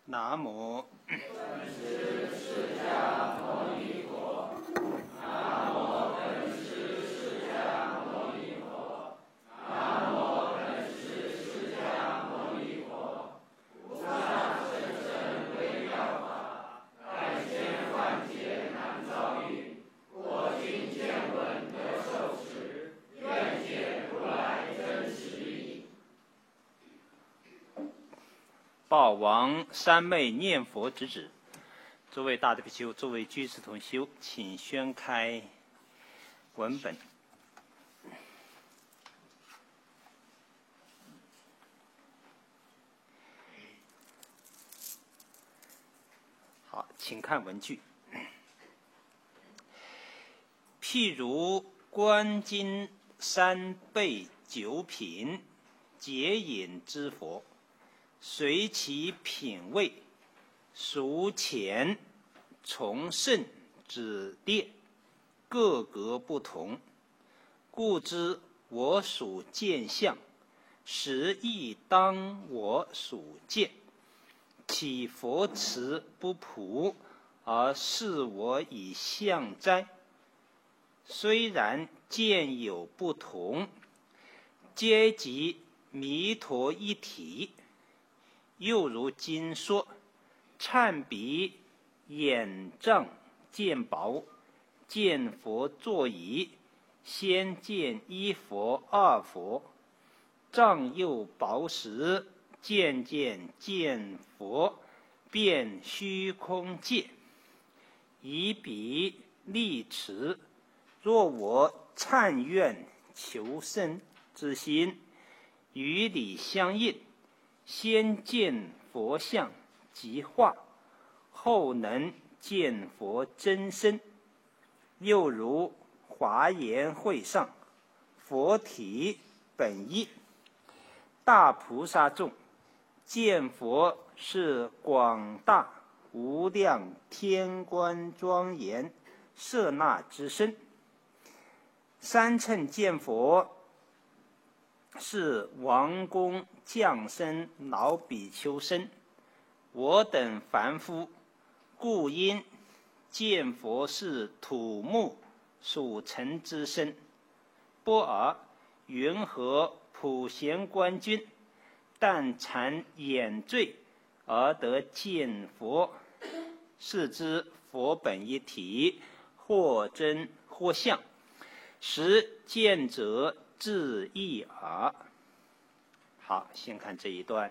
南无本师释迦牟尼佛。南无本师释迦牟尼佛。南无本师释迦牟尼佛。无上甚深微妙法，百千万劫难遭遇。我今见闻得受持，愿解如来真实义。 报王三昧念佛之旨。诸位大德比丘，诸位居士同修，请宣开文本。好，请看文句。譬如观经三倍九品，解引之佛，随其品位，孰浅从圣之列，各个不同，故知我属见相，实亦当我属见。岂佛慈不朴，而视我以相哉？虽然见有不同，皆即弥陀一体。又如经说，忏彼眼障见薄，见佛座椅，先见一佛二佛，障又薄时，渐渐见佛，遍虚空界。以彼立持，若我忏愿求生之心，与理相应，先见佛像即化，后能见佛真身。又如华严会上，佛体本一，大菩萨众见佛是广大无量天观庄严摄那之身。三乘见佛是王公降生老比丘身，我等凡夫故因见佛是土木属尘之身。波尔云何普贤观君，但惭眼坠而得见佛？是知佛本一体，或真或相，实见者自异耳。好，先看这一段。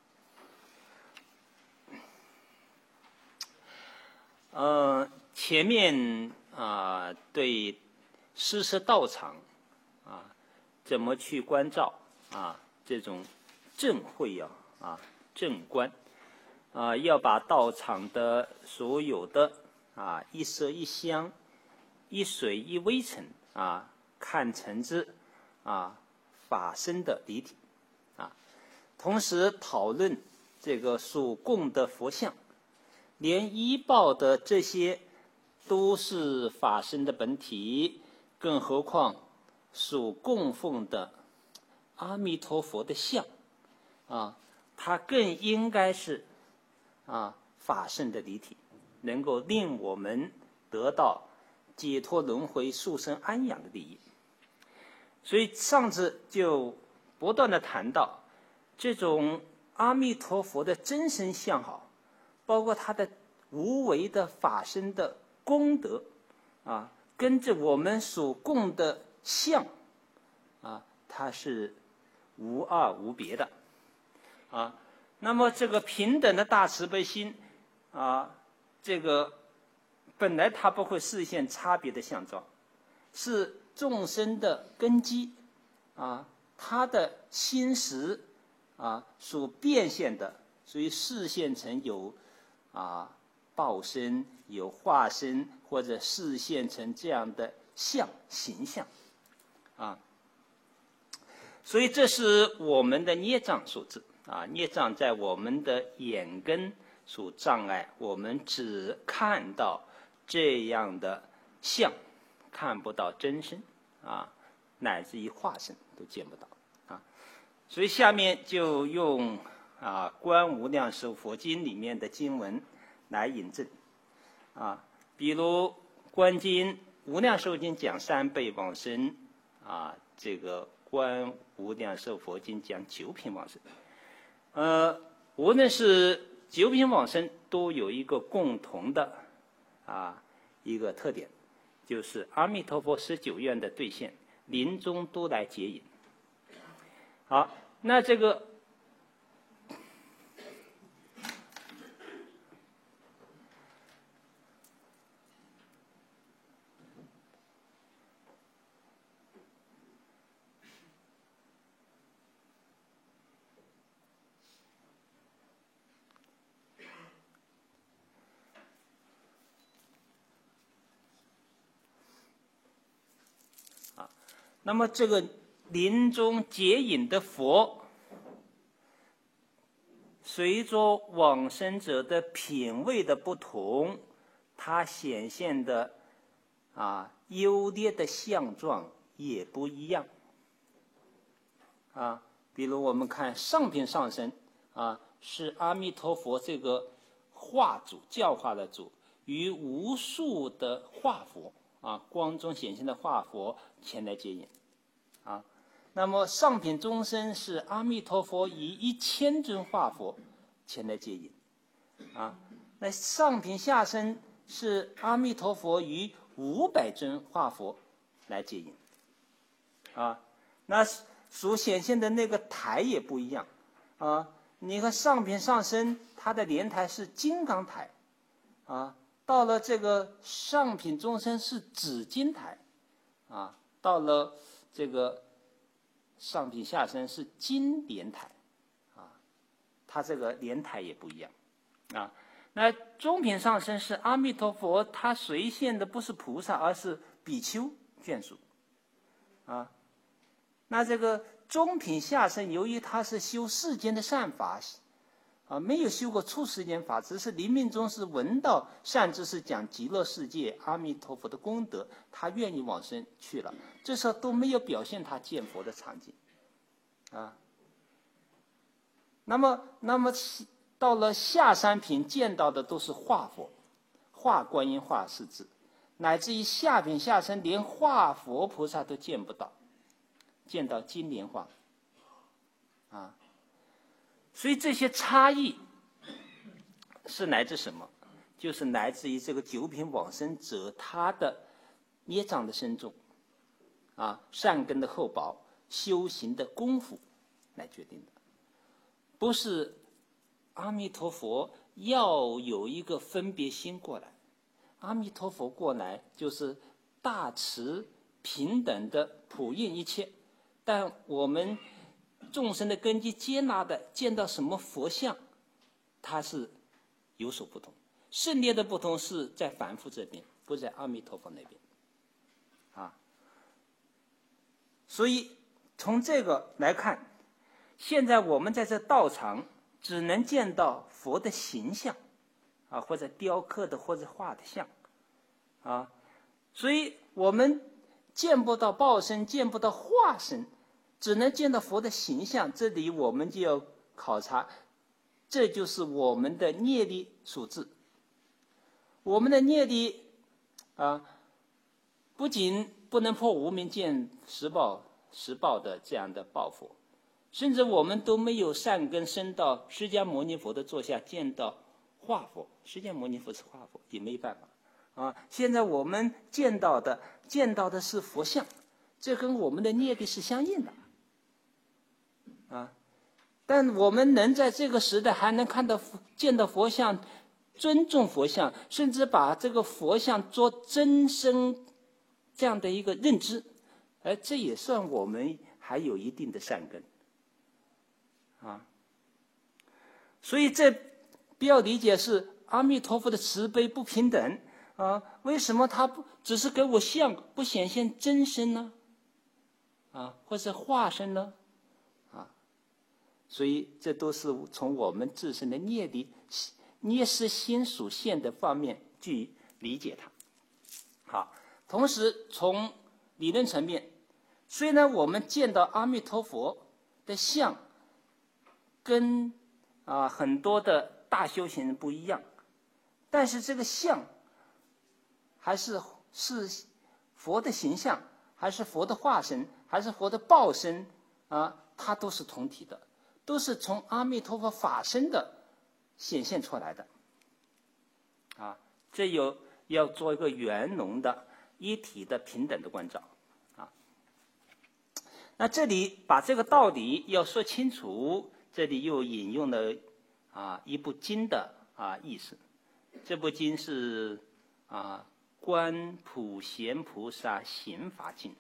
前面对施设道场怎么去关照这种正会正观要把道场的所有的一色一香、一水一微尘看成之法身的离体同时讨论这个所供的佛像，连依报的这些都是法身的本体，更何况所供奉的阿弥陀佛的像它更应该是法身的离体，能够令我们得到解脱轮回、速生安养的利益。所以上次就不断的谈到这种阿弥陀佛的真身相好，包括他的无为的法身的功德跟着我们所供的像它是无二无别的那么这个平等的大慈悲心这个本来它不会示现差别的相状，是众生的根基他的心识所变现的，所以示现成有报身、有化身，或者示现成这样的形象所以这是我们的孽障所致孽障在我们的眼根所障碍，我们只看到这样的相，看不到真身乃至于化身都见不到所以下面就用观无量寿佛经里面的经文来引证比如观经无量寿经讲3倍往生这个观无量寿佛经讲9品往生无论是9品往生都有一个共同的一个特点，就是阿弥陀佛19愿的兑现，临终都来接引。好，那这个那么这个临终接引的佛，随着往生者的品位的不同，它显现的优劣的相状也不一样比如我们看上品上生是阿弥陀佛这个化主教化的主，与无数的化佛光中显现的化佛前来接引那么上品中生是阿弥陀佛以1000尊化佛前来接引那上品下生是阿弥陀佛于500尊化佛来接引那所显现的那个台也不一样你看上品上生它的莲台是金刚台到了这个上品中生是紫金台到了这个上品下生是金莲台它这个莲台也不一样那中品上生是阿弥陀佛，他随现的不是菩萨，而是比丘眷属那这个中品下生，由于他是修世间的善法没有修过出世间法，只是临命终是闻到善知识讲极乐世界阿弥陀佛的功德，他愿意往生去了，这时候都没有表现他见佛的场景那么到了下3品见到的都是化佛，化观音、化世智，乃至于下品下生连化佛菩萨都见不到，见到金莲化所以这些差异是来自什么？就是来自于这个9品往生者他的业障的深重善根的厚薄，修行的功夫来决定的，不是阿弥陀佛要有一个分别心过来，阿弥陀佛过来就是大慈平等的普应一切，但我们众生的根基接纳的见到什么佛像，它是有所不同，胜劣的不同是在凡夫这边，不在阿弥陀佛那边所以从这个来看，现在我们在这道场只能见到佛的形象或者雕刻的或者画的像所以我们见不到报身，见不到化身，只能见到佛的形象。这里我们就要考察，这就是我们的业力所致。我们的业力不仅不能破无明见实报的这样的报佛，甚至我们都没有善根升到释迦牟尼佛的座下见到化佛，释迦牟尼佛是化佛也没办法现在我们见到的是佛像，这跟我们的业力是相应的但我们能在这个时代还能见到佛像，尊重佛像，甚至把这个佛像做真身这样的一个认知，这也算我们还有一定的善根所以这不要理解是阿弥陀佛的慈悲不平等为什么他不只是给我像，不显现真身呢或者化身呢所以这都是从我们自身的业识心属现的方面去理解它好，同时从理论层面，虽然我们见到阿弥陀佛的像跟很多的大修行人不一样，但是这个相还是佛的形象，还是佛的化身，还是佛的报身它都是同体的，都是从阿弥陀佛法身的显现出来的这要做一个圆融的一体的平等的关照那这里把这个道理要说清楚，这里又引用了一部经的意思。这部经是观普贤菩萨行法经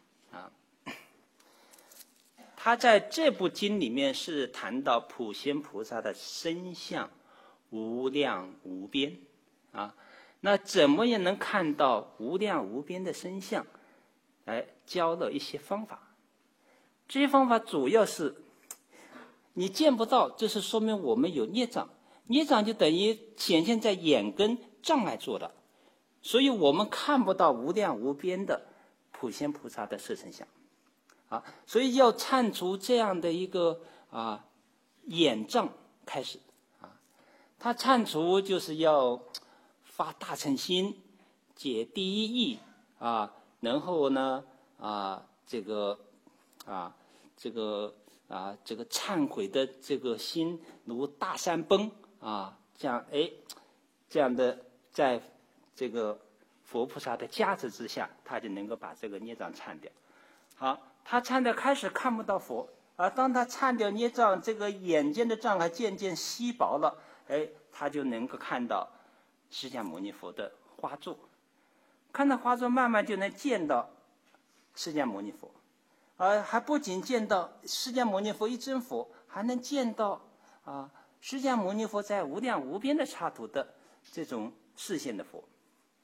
他在这部经里面是谈到普贤菩萨的身相无量无边那怎么也能看到无量无边的身相？教了一些方法。这些方法主要是你见不到，这是说明我们有孽障，孽障就等于显现在眼根障碍住了，所以我们看不到无量无边的普贤菩萨的色身相所以要铲除这样的一个眼障开始他铲除就是要发大乘心，解第一义然后呢这个忏悔的这个心如大山崩这样的在这个佛菩萨的加持之下，他就能够把这个孽障忏掉。好，他忏掉开始看不到佛当他忏掉孽障，这个眼睛的障碍渐渐稀薄了，他就能够看到释迦牟尼佛的花座，看到花座慢慢就能见到释迦牟尼佛还不仅见到释迦牟尼佛一真佛，还能见到释迦牟尼佛在无量无边的刹土的这种视线的佛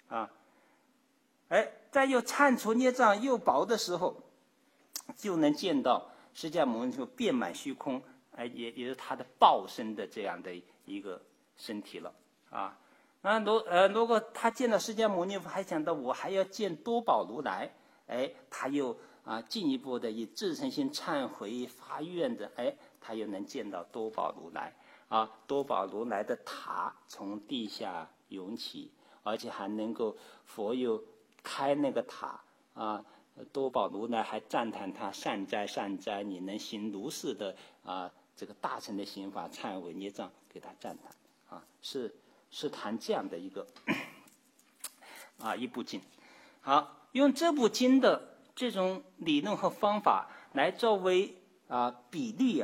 在又忏除孽障又薄的时候，就能见到释迦牟尼佛遍满虚空也是他的报身的这样的一个身体了如果他见到释迦牟尼佛还想到我还要见多宝如来他又进一步的以至诚心忏悔发愿的他又能见到多宝如来多宝如来的塔从地下涌起，而且还能够佛又开那个塔多宝如来还赞叹他善哉善哉，你能行如是的这个大乘的行法忏悔孽障，给他赞叹是谈这样的一个一部经。好，用这部经的这种理论和方法来作为比例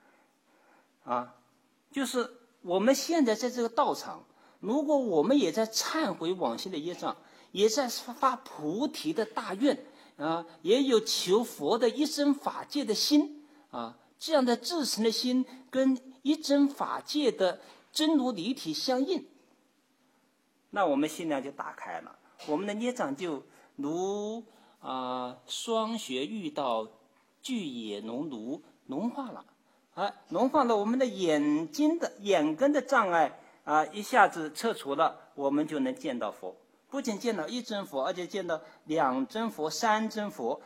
就是我们现在在这个道场，如果我们也在忏悔往昔的业障，也在发菩提的大愿也有求佛的一真法界的心这样的至诚的心跟一真法界的真如离体相应，那我们心量就打开了，我们的业障就如霜雪遇到巨野熔炉融化了融化了我们的眼根的障碍一下子撤除了，我们就能见到佛，不仅见到一真佛，而且见到两真佛、三真佛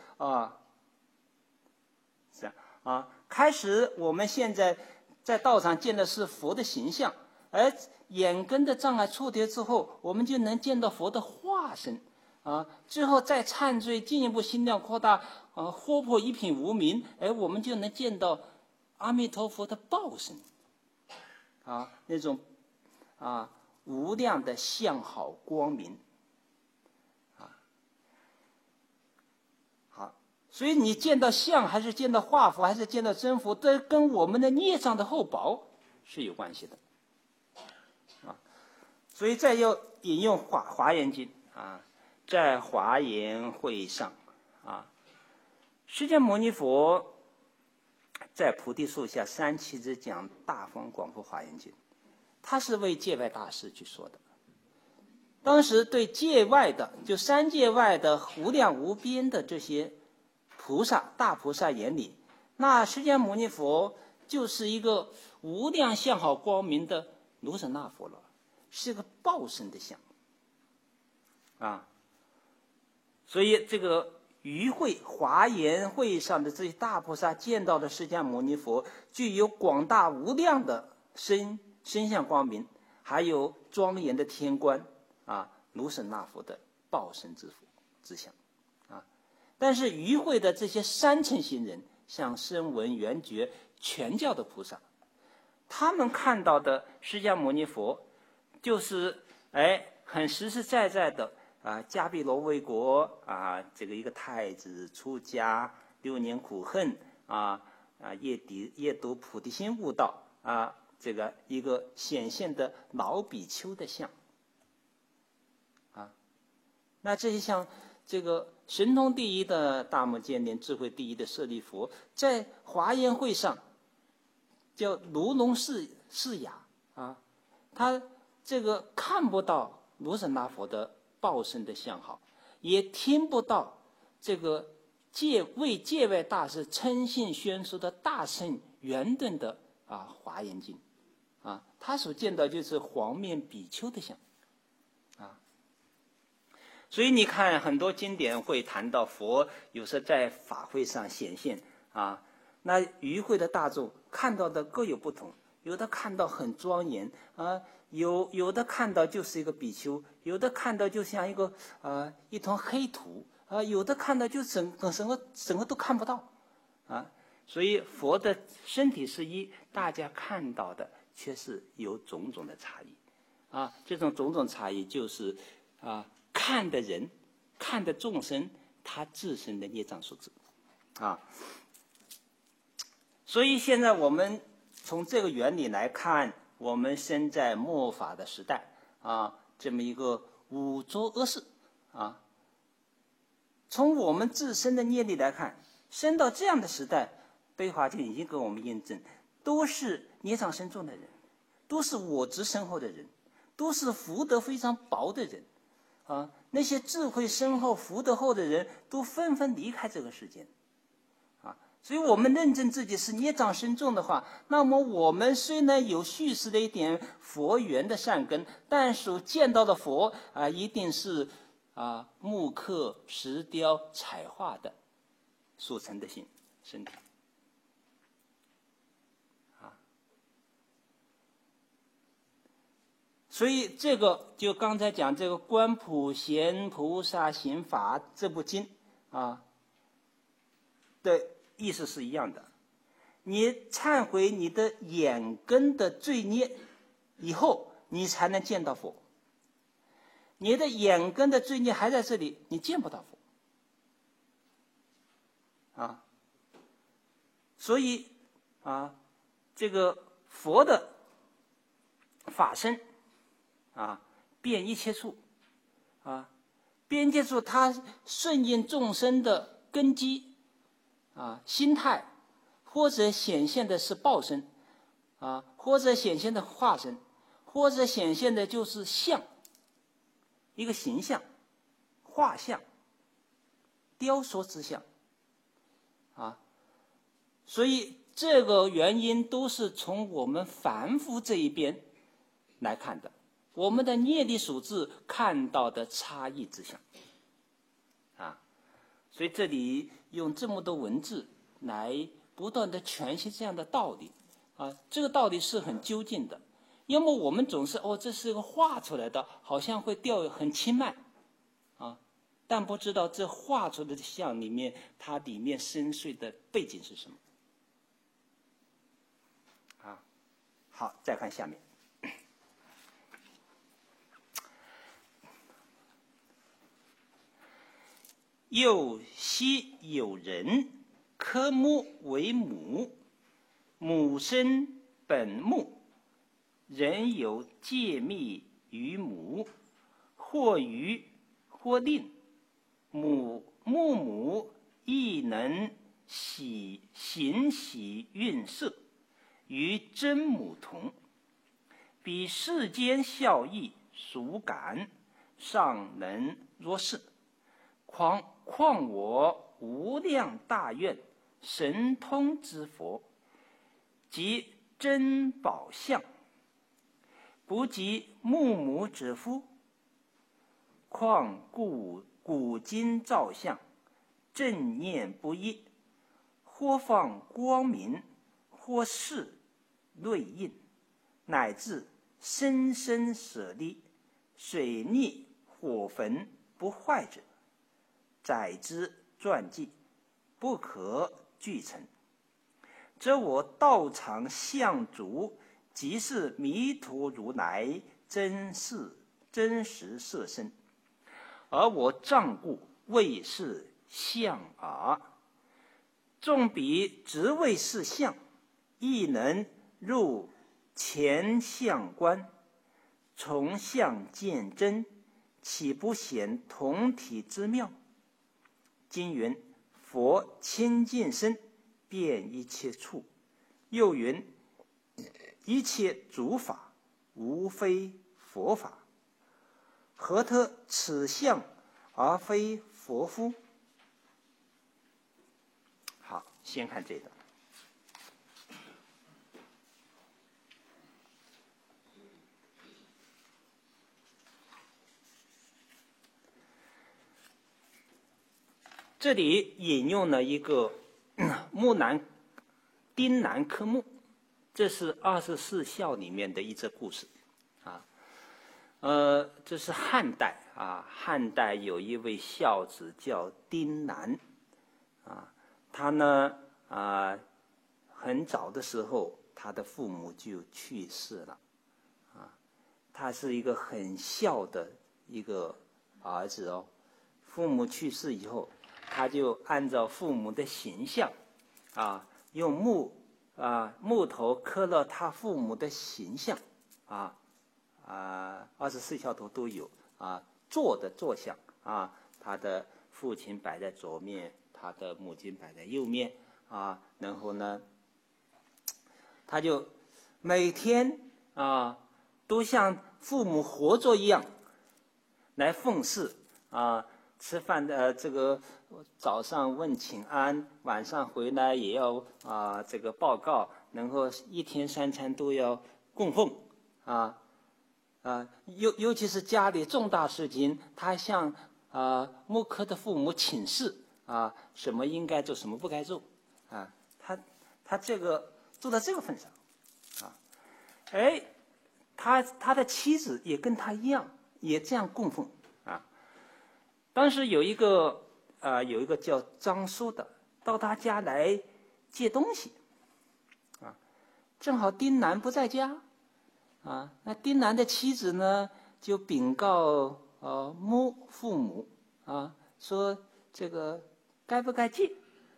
开始我们现在在道场见的是佛的形象，而眼根的障碍触跌之后，我们就能见到佛的化身之后再忏罪，进一步心量扩大豁破一品无明，我们就能见到阿弥陀佛的报身那种无量的相好光明好，所以你见到相还是见到化佛还是见到真佛，这跟我们的孽障的厚薄是有关系的所以再要引用华严经在华严会上释迦牟尼佛在菩提树下三七之讲大方广佛华严经，他是为界外大师去说的。当时对界外的就三界外的无量无边的这些菩萨大菩萨眼里，那释迦牟尼佛就是一个无量相好光明的卢舍那佛了，是个报身的相所以这个于会华严会上的这些大菩萨见到的释迦牟尼佛具有广大无量的身相光明，还有庄严的天观啊，如是那佛的报身之相啊。但是与会的这些三乘行人，像声闻、缘觉、全教的菩萨，他们看到的释迦牟尼佛，就是很实实在在的啊，迦毗罗卫国啊，这个一个太子出家，6年苦恨夜读菩提心悟道啊，这个一个显现的老比丘的像啊。那这些像这个神通第一的大目犍连，智慧第一的舍利弗，在华严会上叫如龙似哑啊，他这个看不到罗什那佛的报身的相好，也听不到这个为戒外大师称信宣说的大乘圆顿的华严经啊，他所见到就是黄面比丘的像啊。所以你看很多经典会谈到佛有时在法会上显现啊，那与会的大众看到的各有不同，有的看到很庄严啊，有的看到就是一个比丘，有的看到就像一团黑土啊，有的看到就整个都看不到啊。所以佛的身体是一，大家看到的却是有种种的差异啊。这种种种差异就是看的人、看的众生他自身的业障所致啊。所以现在我们从这个原理来看，我们身在末法的时代啊，这么一个五浊恶世啊。从我们自身的业力来看，生到这样的时代，悲华经已经给我们验证，都是业障深重的人，都是我执深厚的人，都是福德非常薄的人啊。那些智慧深厚、福德厚的人都纷纷离开这个世间啊。所以我们认证自己是业障深重的话，那么我们虽然有蓄势的一点佛缘的善根，但所见到的佛一定是木刻、石雕、彩画的所成的身体所以这个就刚才讲这个《观普贤菩萨行法》这部经的意思是一样的。你忏悔你的眼根的罪孽以后，你才能见到佛。你的眼根的罪孽还在这里，你见不到佛所以这个佛的法身遍一切处遍一切处，它顺应众生的根基心态，或者显现的是报身或者显现的化身，或者显现的就是相，一个形象、画像、雕塑之相所以这个原因都是从我们凡夫这一边来看的，我们的业力所致看到的差异之相所以这里用这么多文字来不断的诠释这样的道理这个道理是很究竟的。要么我们总是这是一个画出来的，好像会掉很轻慢但不知道这画出来的像里面，它里面深邃的背景是什么好，再看下面。又昔有人科目为母，母生本目，人有戒密于母，或愚或吝，母亦能行喜运色，与真母同。彼世间孝义孰感，尚能若是。况我无量大愿神通之佛，即珍宝相，不及木母之夫。况古今照相，正念不一，或放光明，或是瑞印， 乃至生生舍利，水逆火焚不坏者，载之传记，不可具成。则我道场相足，即是弥陀如来真实色身，而我障故谓是相耳。纵彼直谓是相，亦能入前相观，从相见真，岂不显同体之妙？经云：佛清净身，遍一切处。又云：一切诸法，无非佛法。何特此相而非佛乎？好，先看这段。这里引用了一个丁南科目，这是24孝里面的一则故事啊。这是汉代啊，汉代有一位孝子叫丁南啊，他呢很早的时候他的父母就去世了啊，他是一个很孝的一个儿子哦。父母去世以后，他就按照父母的形象啊，用木头刻了他父母的形象24孝图都有啊，坐的坐像啊，他的父亲摆在左面，他的母亲摆在右面啊，然后呢，他就每天都像父母活着一样来奉事啊。吃饭的这个早上问请安，晚上回来也要这个报告，然后一天3餐都要供奉尤其是家里重大事情，他向木刻的父母请示什么应该做，什么不该做他这个做到这个份上他的妻子也跟他一样，也这样供奉当时有一个叫张叔的到他家来借东西正好丁南不在家那丁南的妻子呢就禀告父母说这个该不该借。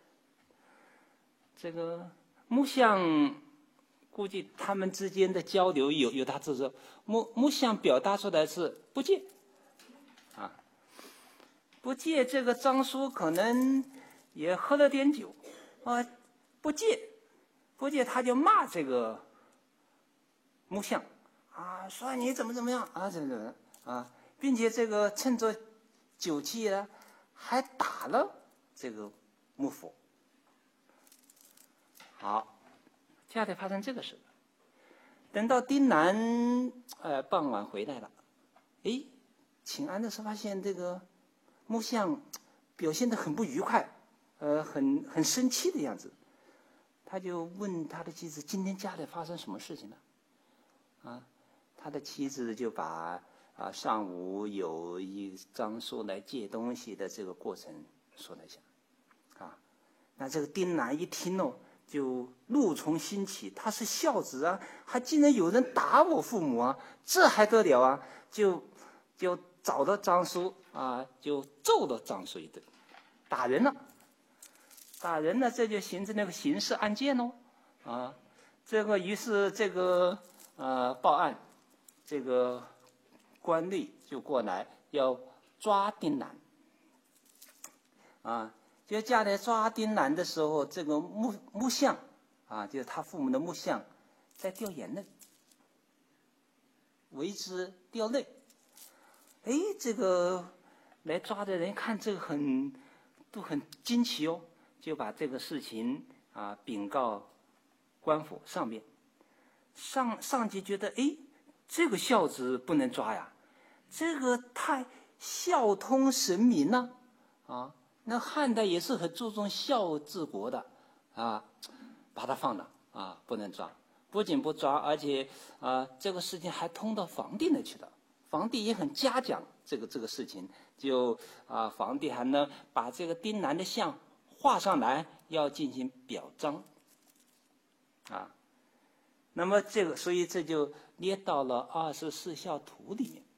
这个木相估计他们之间的交流有他这说木相表达出来是不借不借。这个张叔可能也喝了点酒不借他就骂这个木相说你怎么样怎么并且这个趁着酒气还打了这个木佛。好，家里发生这个事，等到丁南傍晚回来了，请安的时候发现这个木相表现得很不愉快，很生气的样子。他就问他的妻子：“今天家里发生什么事情了？”他的妻子就把上午有一张说来借东西的这个过程说了一下。那这个丁南一听就怒从心起，他是孝子还竟然有人打我父母这还得了就找到张叔就揍了张叔一顿，打人了，这就形成那个刑事案件这个于是这个报案，这个官吏就过来要抓丁南就家里抓丁南的时候，这个木相就是他父母的木相在掉眼泪，为之掉泪。这个来抓的人看这个都很惊奇就把这个事情禀告官府上面。上级觉得这个孝子不能抓呀，这个太孝通神明了那汉代也是很注重孝治国的把他放了不能抓。 不仅不抓，而且这个事情还通到皇帝那去了。皇帝也很嘉奖这个事情，就皇帝还能把这个丁兰的像画上来，要进行表彰。那么所以这就列到了24孝图里面。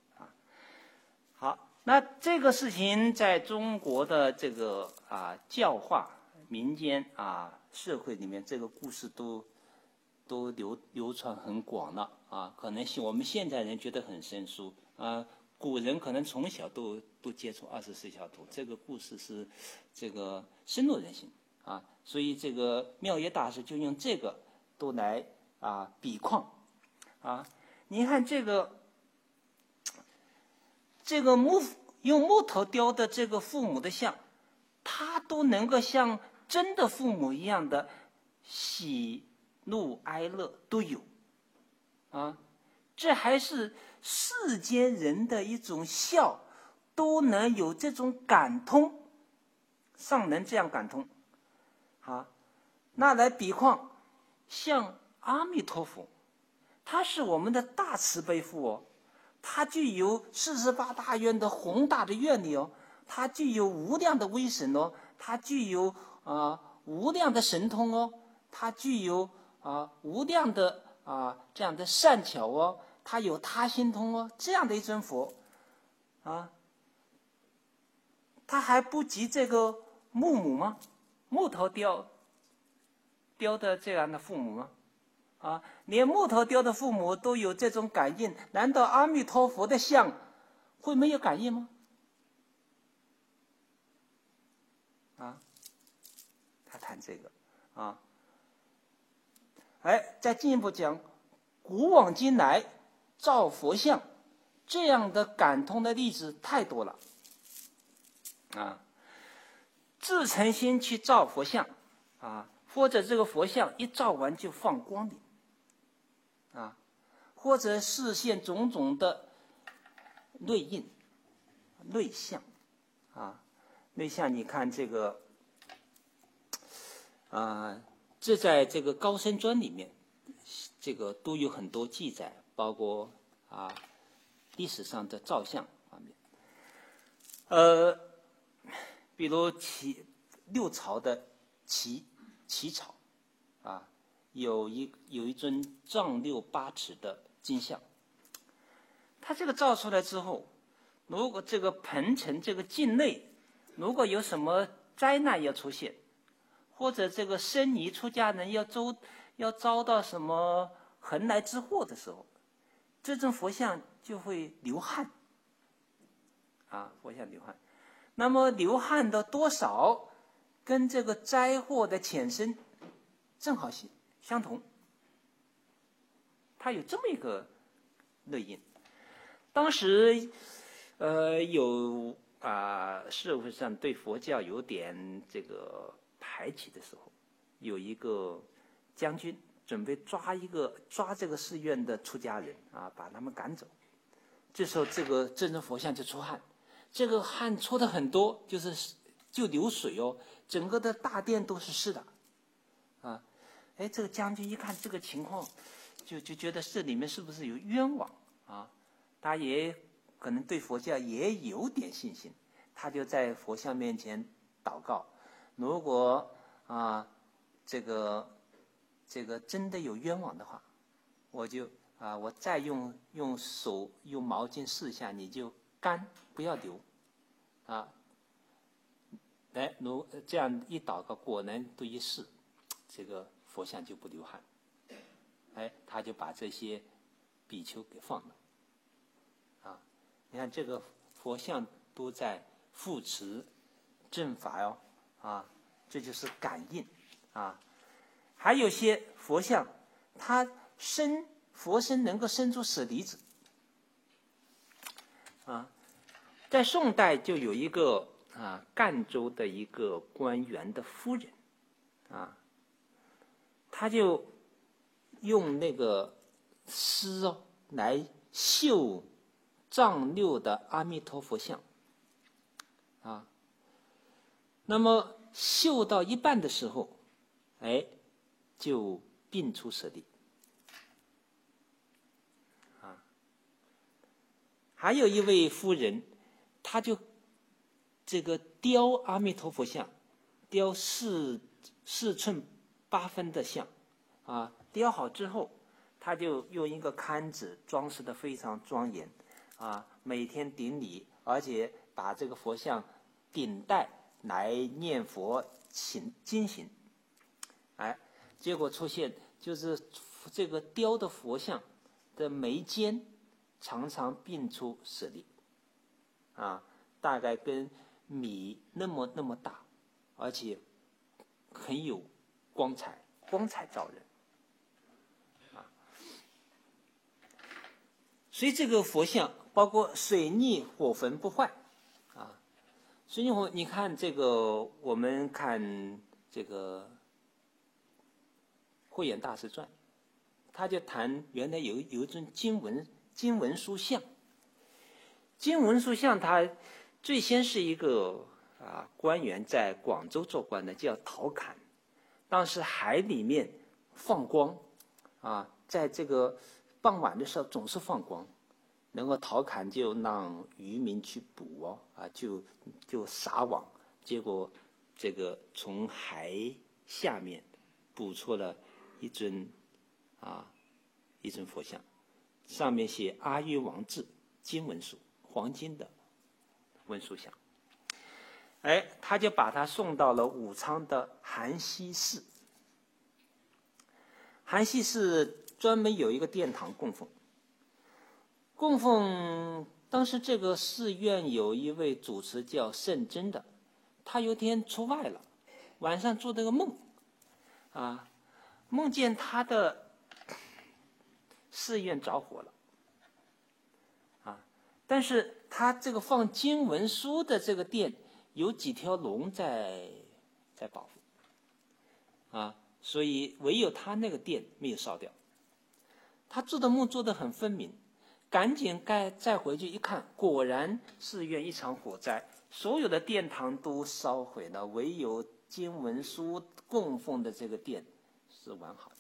好，那这个事情在中国的这个教化、民间社会里面，这个故事都流传很广了可能我们现在人觉得很生疏古人可能从小都接触24孝图，这个故事是这个深入人心所以这个妙业大师就用这个都来比况你看这个用木头雕的这个父母的像，他都能够像真的父母一样的喜怒哀乐都有这还是世间人的一种孝，都能有这种感通，尚能这样感通那来比况像阿弥陀佛，他是我们的大慈悲父他具有48大愿的宏大的愿力他具有无量的威神他具有无量的神通他具有无量的这样的善巧他有他心通这样的一尊佛他还不及这个木母吗？木头雕的这样的父母吗？连木头雕的父母都有这种感应，难道阿弥陀佛的像会没有感应吗？他谈这个再进一步讲，古往今来造佛像这样的感通的例子太多了自诚心去造佛像或者这个佛像一造完就放光明或者示现种种的内印内相内相你看这个这在这个高僧传里面这个都有很多记载，包括历史上的造像方面比如六朝的齐朝有一尊丈六8尺的金像，他这个造出来之后，如果这个盆城这个境内如果有什么灾难要出现，或者这个僧尼出家人要遭到什么横来之祸的时候，这尊佛像就会流汗佛像流汗。那么流汗的多少跟这个灾祸的浅深正好相同，它有这么一个内因。当时有社会上对佛教有点这个排挤的时候，有一个将军准备抓这个寺院的出家人把他们赶走。这时候这尊佛像就出汗，这个汗出的很多，就流水整个的大殿都是湿的这个将军一看这个情况，就觉得这里面是不是有冤枉他也可能对佛教也有点信心，他就在佛像面前祷告，如果这个真的有冤枉的话，我再用手用毛巾试一下，你就干不要流如这样一祷告，果然都一试，这个佛像就不流汗他就把这些比丘给放了你看这个佛像都在护持正法这就是感应还有些佛像它佛身能够生出舍利子在宋代就有一个赣州的一个官员的夫人他就用那个丝来绣丈六的阿弥陀佛像那么绣到一半的时候就病出舍利还有一位夫人，她就这个雕阿弥陀佛像，雕4寸8分的像，雕好之后，她就用一个龛子装饰得非常庄严，每天顶礼，而且把这个佛像顶戴来念佛经行。结果出现就是这个雕的佛像的眉间常常并出舍利，大概跟米那么大，而且很有光彩照人，所以这个佛像包括水逆火焚不坏，水逆火，你看这个，我们看这个慧远大师传，他就谈原来有一尊金文殊像。金文殊像它最先是一个官员在广州做官的，叫陶侃。当时海里面放光，在这个傍晚的时候总是放光，然后陶侃就让渔民去捕就撒网，结果这个从海下面捕出了一尊佛像，上面写阿育王志金文殊，黄金的文殊像。他就把它送到了武昌的韩溪寺。韩溪寺专门有一个殿堂供奉，当时这个寺院有一位主持叫圣真的，他有天出外了，晚上做这个梦，梦见他的寺院着火了，但是他这个放金文殊的这个殿有几条龙在保护，所以唯有他那个殿没有烧掉。他做的梦做得很分明，赶紧再回去一看，果然寺院一场火灾，所有的殿堂都烧毁了，唯有金文殊供奉的这个殿是完好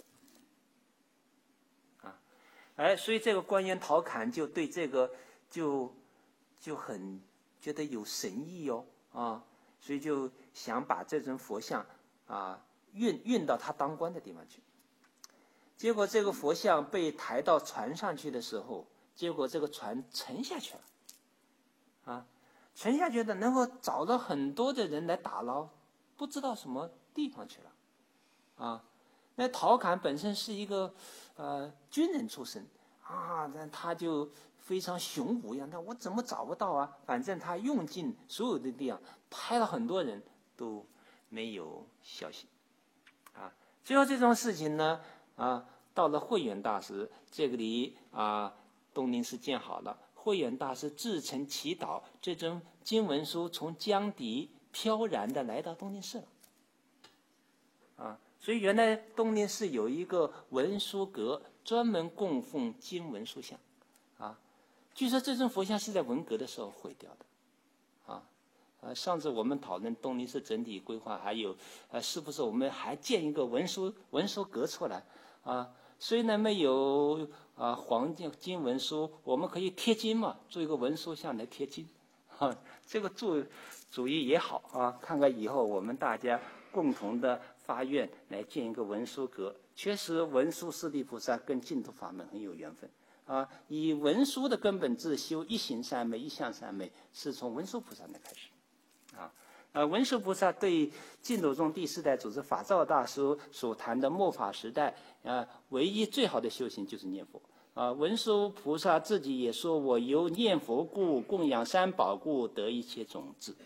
的。所以这个官员陶侃就对这个就很觉得有神意所以就想把这尊佛像运到他当官的地方去。结果这个佛像被抬到船上去的时候，结果这个船沉下去了，沉下去的，然后找了很多的人来打捞，不知道什么地方去了，那陶侃本身是一个军人出身那他就非常雄武一样，我怎么找不到啊？反正他用尽所有的力量，拍了很多人都没有消息，最后这种事情呢，到了慧远大师这个里东林寺建好了，慧远大师至诚祈祷，这尊金文殊从江底飘然的来到东林寺了，所以原来东林寺有一个文殊阁，专门供奉金文殊像，据说这尊佛像是在文革的时候毁掉的，上次我们讨论东林寺整体规划，还有是不是我们还建一个文殊阁出来虽然没有黄金文殊，我们可以贴金嘛，做一个文殊像来贴金，这个主意也好看看以后我们大家共同的发愿来建一个文殊阁。确实文殊师利菩萨跟净土法门很有缘分以文殊的根本自修一行三昧一向三昧，是从文殊菩萨那开始文殊菩萨对净土宗第4代祖师法照大师所谈的末法时代唯一最好的修行就是念佛文殊菩萨自己也说，我由念佛故，供养三宝故，得一切种子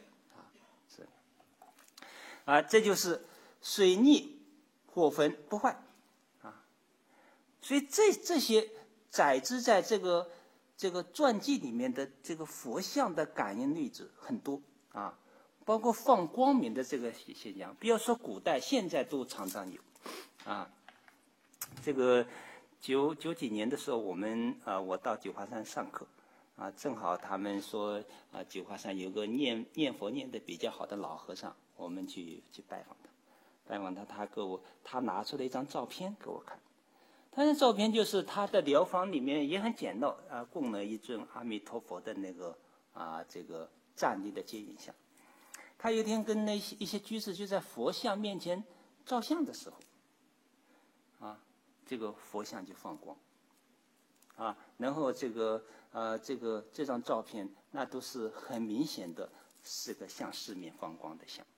这就是水逆火焚不坏所以这些载之在这个传记里面的这个佛像的感应例子很多包括放光明的这个现象，不要说古代，现在都常常有这个九几年的时候，我到九华山上课正好他们说九华山有个念佛念得比较好的老和尚，我们去拜访他，他拿出了一张照片给我看。 他的照片就是他的疗房里面也很简陋啊，供了一尊阿弥陀佛的那个这个站立的接引像。他有一天跟一些居士就在佛像面前照相的时候，这个佛像就放光，然后这张照片那都是很明显的是个向四面放光的像。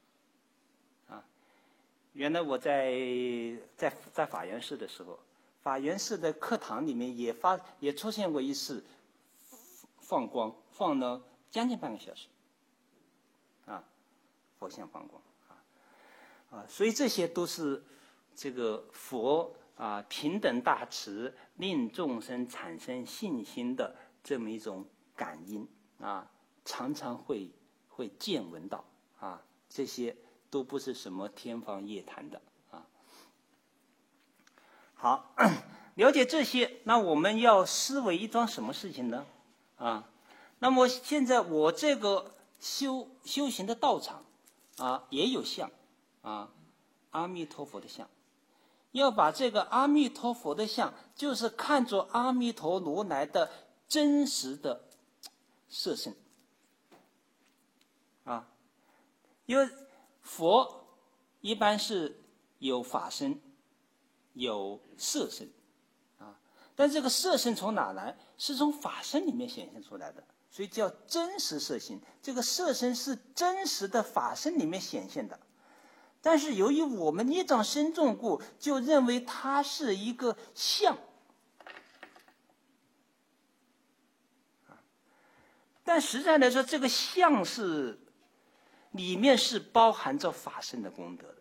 原来我在法源寺的时候，法源寺的课堂里面也出现过一次放光，放了将近半个小时，佛像放光，所以这些都是这个佛平等大慈，令众生产生信心的这么一种感应常常会见闻到这些都不是什么天方夜谭的好，了解这些，那我们要思维一桩什么事情呢？那么现在我这个修行的道场也有像阿弥陀佛的像，要把这个阿弥陀佛的像，就是看作阿弥陀如来的真实的色身因为佛一般是有法身有色身但这个色身从哪来？是从法身里面显现出来的，所以叫真实色心。这个色身是真实的法身里面显现的，但是由于我们业障深重故，就认为它是一个相但实在来说，这个相是里面是包含着法身的功德的。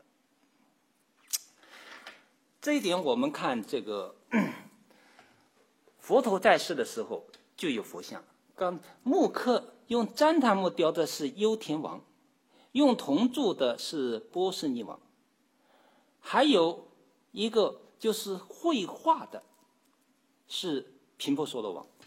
这一点我们看这个佛陀在世的时候就有佛像，木刻用旃檀木雕的是优田王，用铜铸的是波斯匿王，还有一个就是绘画的是频婆娑罗王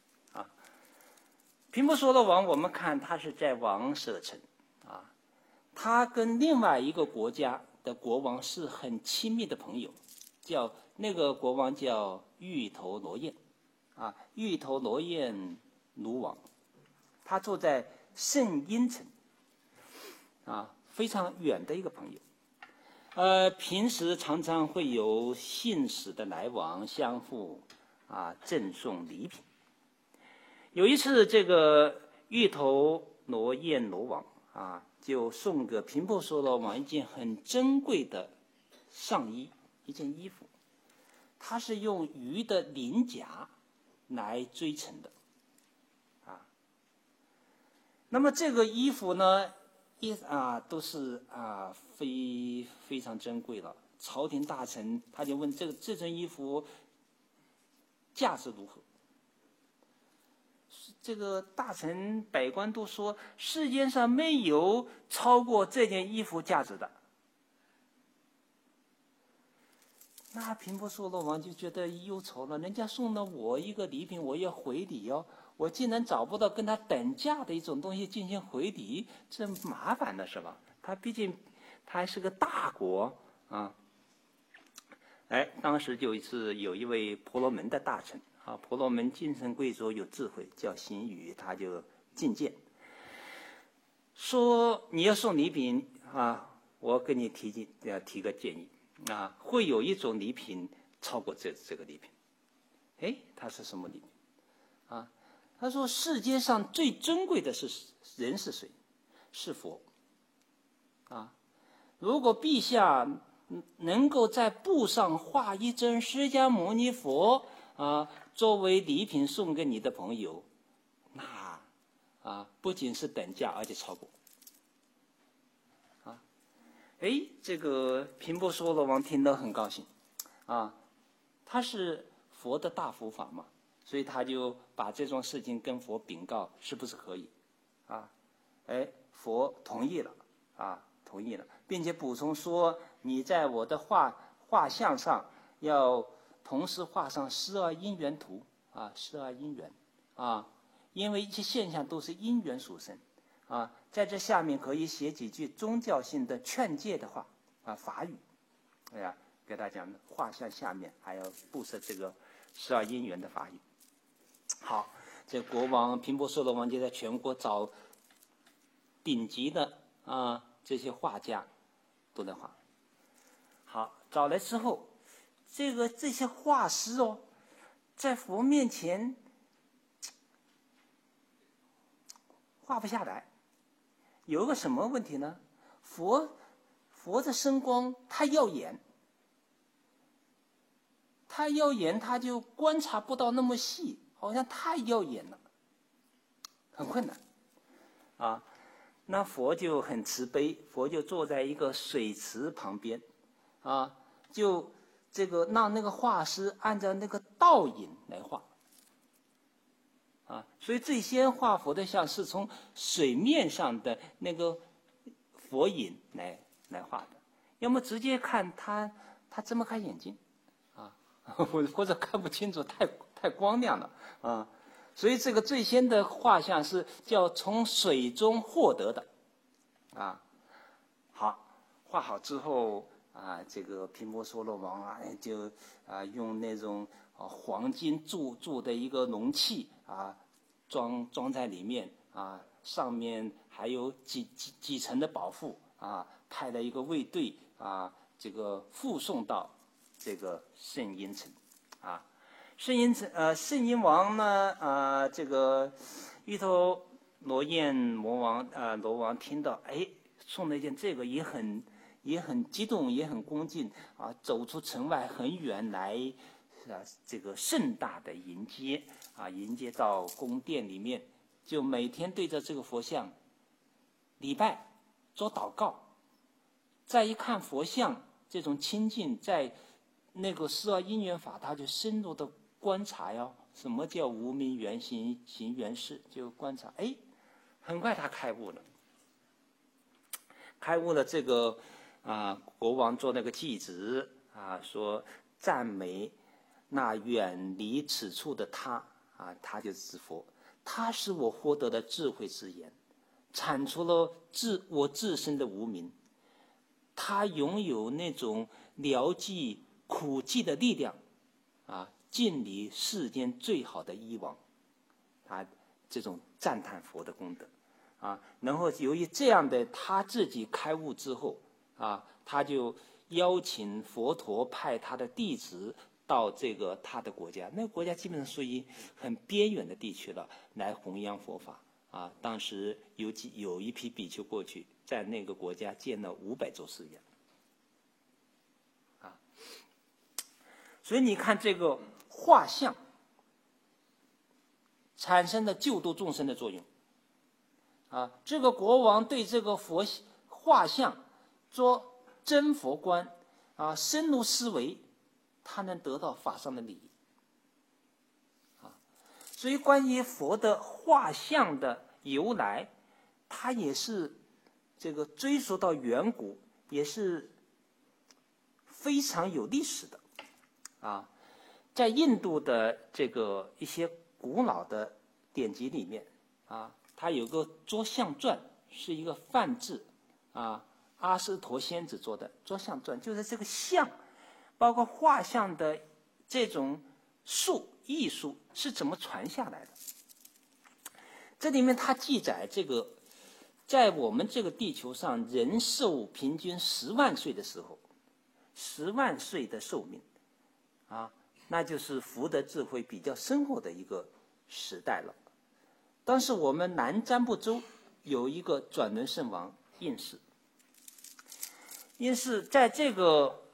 频婆娑罗王我们看他是在王舍城他跟另外一个国家的国王是很亲密的朋友，那个国王叫芋头罗焰芋头罗焰卢王，他住在圣阴城非常远的一个朋友平时常常会有信使的来往，相互赠送礼品。有一次这个芋头罗焰罗王就送给频婆娑罗王一件很珍贵的上衣，一件衣服，它是用鱼的鳞甲来追成的那么这个衣服呢都是非常珍贵了。朝廷大臣他就问这件衣服价值如何？这个大臣百官都说世界上没有超过这件衣服价值的。那频婆娑罗王就觉得忧愁了，人家送了我一个礼品，我要回礼我竟然找不到跟他等价的一种东西进行回礼，这麻烦了是吧？他毕竟他还是个大国当时就是有一位婆罗门的大臣婆罗门精神贵族有智慧，叫行雨，他就进谏说你要送礼品我给你提个建议会有一种礼品超过这个礼品。他是什么礼品他说世界上最珍贵的人是谁？是佛如果陛下能够在布上画一尊释迦牟尼佛作为礼品送给你的朋友，那不仅是等价，而且超过这个频婆娑罗王听得很高兴他是佛的大护法嘛，所以他就把这种事情跟佛禀告，是不是可以佛同意了并且补充说你在我的画像上要同时画上12因缘图12因缘因为一切现象都是因缘所生在这下面可以写几句宗教性的劝诫的话法语给大家讲，画像下面还要布设这个12因缘的法语。好，这国王频婆娑罗王就在全国找顶级的这些画家都在画。好，找来之后，这些画师在佛面前画不下来。有个什么问题呢？佛的身光太耀眼，他就观察不到那么细，好像太耀眼了，很困难那佛就很慈悲，佛就坐在一个水池旁边就让那个画师按照那个倒影来画所以最先画佛的像是从水面上的那个佛影来画的，要么直接看他睁不开眼睛或者看不清楚，太光亮了所以这个最先的画像是叫从水中获得的好，画好之后这个频婆娑罗王就用那种黄金铸的一个容器装在里面上面还有几层的保护派了一个卫队这个护送到这个圣阴城圣阴王呢这个玉头罗焰罗王听到送了一件这个也很激动，也很恭敬走出城外很远来这个盛大的迎接到宫殿里面，就每天对着这个佛像礼拜做祷告。再一看佛像这种清净，在那个12因缘法，他就深入的观察什么叫无明缘行缘事，就观察很快他开悟了这个国王做那个祭子说赞美那远离此处的他他就是佛，他使我获得了智慧之言，铲除了我自身的无明，他拥有那种疗济苦济的力量尽离世间最好的医王这种赞叹佛的功德然后由于这样的他自己开悟之后他就邀请佛陀派他的弟子到他的国家，那个国家基本上属于很边远的地区了，来弘扬佛法当时有一批比丘过去，在那个国家建了500座寺院所以你看这个画像产生了救度众生的作用这个国王对这个佛画像做真佛观深入思维，他能得到法上的利益所以关于佛的画像的由来，它也是这个追溯到远古，也是非常有历史的在印度的这个一些古老的典籍里面它有个捉相传，是一个梵志阿斯陀仙子做的捉相传，就是这个像包括画像的这种艺术是怎么传下来的。这里面它记载这个在我们这个地球上人寿平均10万岁的时候，10万岁的寿命那就是福德智慧比较深厚的一个时代了。当时我们南瞻部洲有一个转轮圣王应世在这个